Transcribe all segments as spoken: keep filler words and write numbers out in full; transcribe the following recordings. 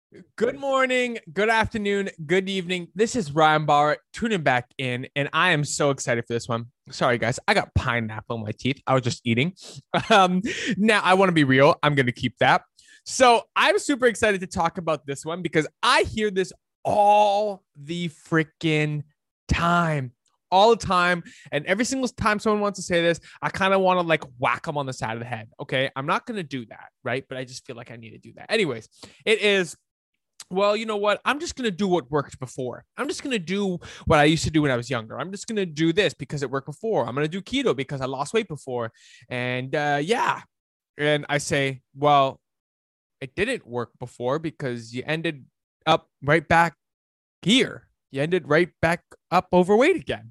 Good morning, good afternoon, good evening. This is Ryan Bauer tuning back in, and I am so excited for this one. Sorry, guys, I got pineapple in my teeth. I was just eating. Um, now, I want to be real. I'm going to keep that. So, I'm super excited to talk about this one because I hear this all the freaking time. All the time. And every single time someone wants to say this, I kind of want to like whack them on the side of the head. Okay. I'm not going to do that. Right. But I just feel like I need to do that. Anyways, it is well, you know what? I'm just going to do what worked before. I'm just going to do what I used to do when I was younger. I'm just going to do this because it worked before. I'm going to do keto because I lost weight before. And uh, yeah. And I say, well, it didn't work before because you ended up right back here. You ended right back up overweight again.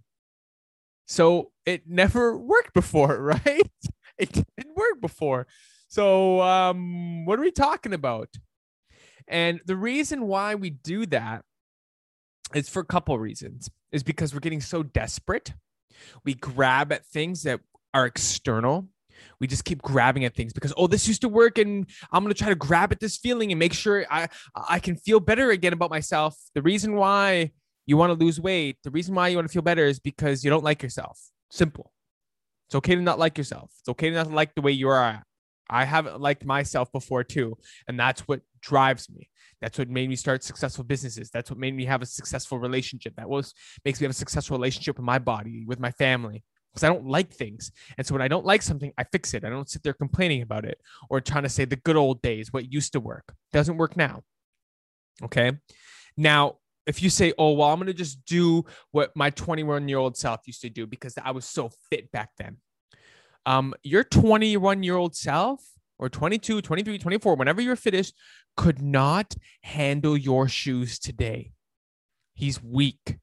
So it never worked before, right? It didn't work before. So um, what are we talking about? And the reason why we do that is for a couple of reasons. Is because we're getting so desperate. We grab at things that are external. We just keep grabbing at things because, oh, this used to work and I'm going to try to grab at this feeling and make sure I, I can feel better again about myself. The reason why you want to lose weight, the reason why you want to feel better is because you don't like yourself. Simple. It's okay to not like yourself. It's okay to not like the way you are. I haven't liked myself before too. And that's what drives me. That's what made me start successful businesses. That's what made me have a successful relationship. That was makes me have a successful relationship with my body, with my family. Because I don't like things. And so when I don't like something, I fix it. I don't sit there complaining about it or trying to say the good old days, what used to work. Doesn't work now. Okay. Now, if you say, oh, well, I'm going to just do what my twenty-one year old self used to do because I was so fit back then. Um, your twenty-one year old self or twenty-two, twenty-three, twenty-four, whenever you're fittest, could not handle your shoes today. He's weak.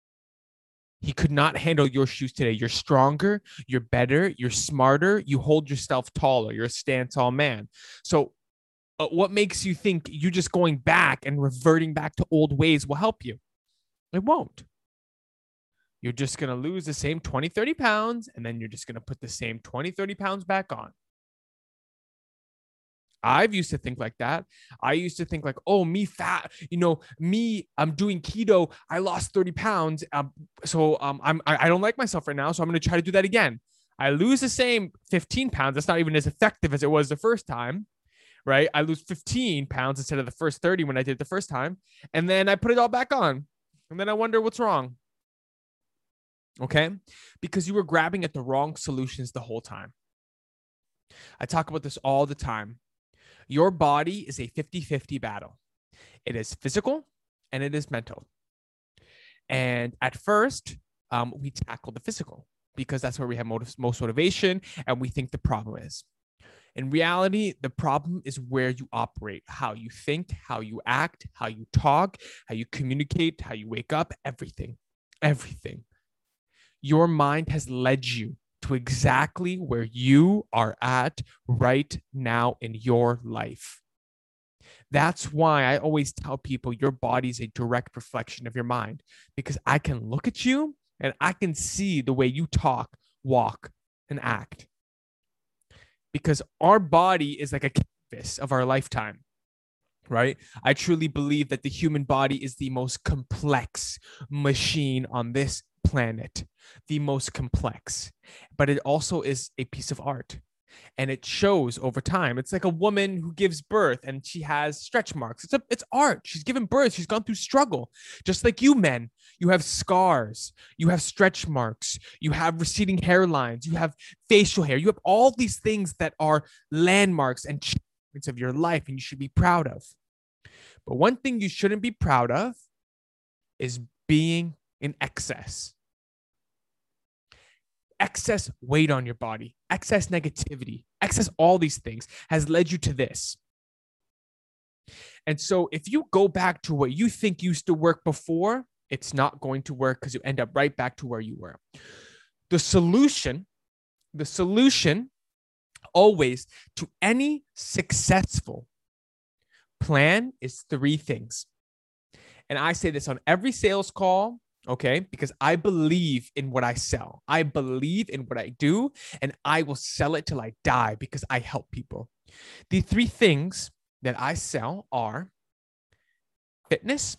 He could not handle your shoes today. You're stronger, you're better, you're smarter, you hold yourself taller, you're a stand tall man. So, uh, what makes you think you just going back and reverting back to old ways will help you? It won't. You're just going to lose the same twenty, thirty pounds, and then you're just going to put the same twenty, thirty pounds back on. I've used to think like that. I used to think like, oh, me fat, you know, me, I'm doing keto. I lost thirty pounds. Um, so um, I'm, I, I don't like myself right now. So I'm going to try to do that again. I lose the same fifteen pounds. That's not even as effective as it was the first time, right? I lose fifteen pounds instead of the first thirty when I did it the first time. And then I put it all back on. And then I wonder what's wrong. Okay? Because you were grabbing at the wrong solutions the whole time. I talk about this all the time. Your body is a fifty-fifty battle. It is physical and it is mental. And at first, um, we tackle the physical because that's where we have most motivation and we think the problem is. In reality, the problem is where you operate, how you think, how you act, how you talk, how you communicate, how you wake up, everything, everything. Your mind has led you to exactly where you are at right now in your life. That's why I always tell people your body is a direct reflection of your mind because I can look at you and I can see the way you talk, walk, and act. Because our body is like a canvas of our lifetime, right? I truly believe that the human body is the most complex machine on this planet, the most complex, but it also is a piece of art. And it shows over time. It's like a woman who gives birth and she has stretch marks. It's a, it's art. She's given birth. She's gone through struggle. Just like you men, you have scars, you have stretch marks, you have receding hairlines, you have facial hair. You have all these things that are landmarks and checkpoints of your life and you should be proud of. But one thing you shouldn't be proud of is being in excess. Excess weight on your body, excess negativity, excess all these things has led you to this. And so if you go back to what you think used to work before, it's not going to work because you end up right back to where you were. The solution, the solution always to any successful plan is three things. And I say this on every sales call, okay? Because I believe in what I sell. I believe in what I do, and I will sell it till I die because I help people. The three things that I sell are fitness,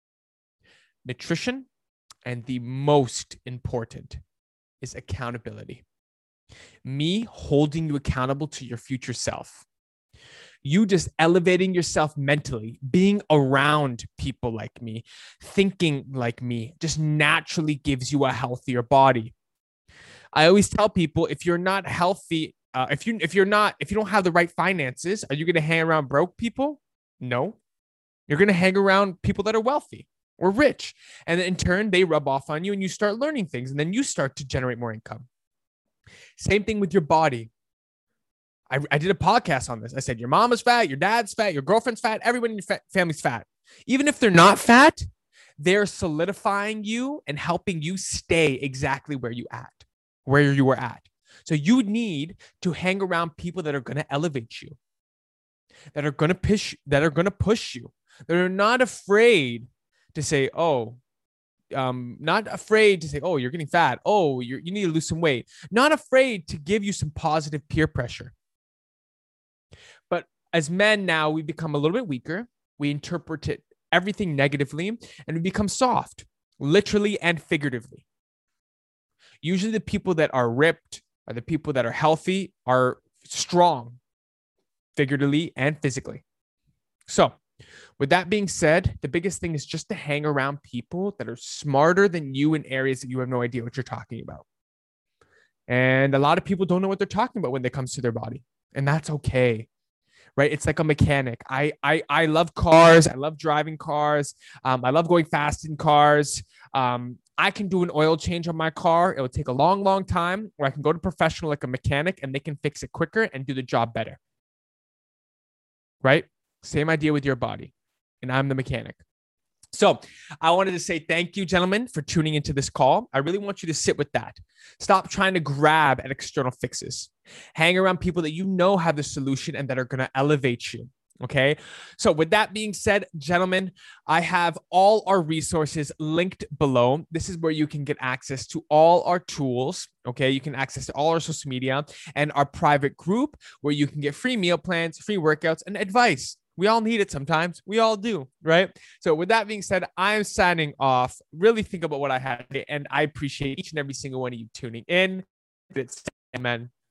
nutrition, and the most important is accountability. Me holding you accountable to your future self. You just elevating yourself mentally, being around people like me, thinking like me, just naturally gives you a healthier body. I always tell people, if you're not healthy, uh, if you if you're not if you don't have the right finances, are you going to hang around broke people? No. You're going to hang around people that are wealthy or rich, and in turn, they rub off on you, and you start learning things, and then you start to generate more income. Same thing with your body. I, I did a podcast on this. I said, your mom is fat, your dad's fat, your girlfriend's fat, everyone in your fa- family's fat. Even if they're not fat, they're solidifying you and helping you stay exactly where you at, where you were at. So you need to hang around people that are going to elevate you, that are going to push, that are going to push you, that are not afraid to say, oh, um, not afraid to say, oh, you're getting fat. Oh, you're, you need to lose some weight. Not afraid to give you some positive peer pressure. But as men now, we become a little bit weaker. We interpret it, everything negatively, and we become soft, literally and figuratively. Usually the people that are ripped are the people that are healthy, are strong, figuratively and physically. So with that being said, the biggest thing is just to hang around people that are smarter than you in areas that you have no idea what you're talking about. And a lot of people don't know what they're talking about when it comes to their body. And that's okay. Right? It's like a mechanic. I I I love cars. I love driving cars. Um, I love going fast in cars. Um, I can do an oil change on my car. It will take a long, long time, or I can go to a professional like a mechanic and they can fix it quicker and do the job better. Right? Same idea with your body. And I'm the mechanic. So I wanted to say thank you, gentlemen, for tuning into this call. I really want you to sit with that. Stop trying to grab at external fixes. Hang around people that you know have the solution and that are going to elevate you. Okay. So with that being said, gentlemen, I have all our resources linked below. This is where you can get access to all our tools. Okay. You can access all our social media and our private group where you can get free meal plans, free workouts, and advice. We all need it sometimes. We all do, right? So with that being said, I'm signing off. Really think about what I had today, and I appreciate each and every single one of you tuning in. It's, amen.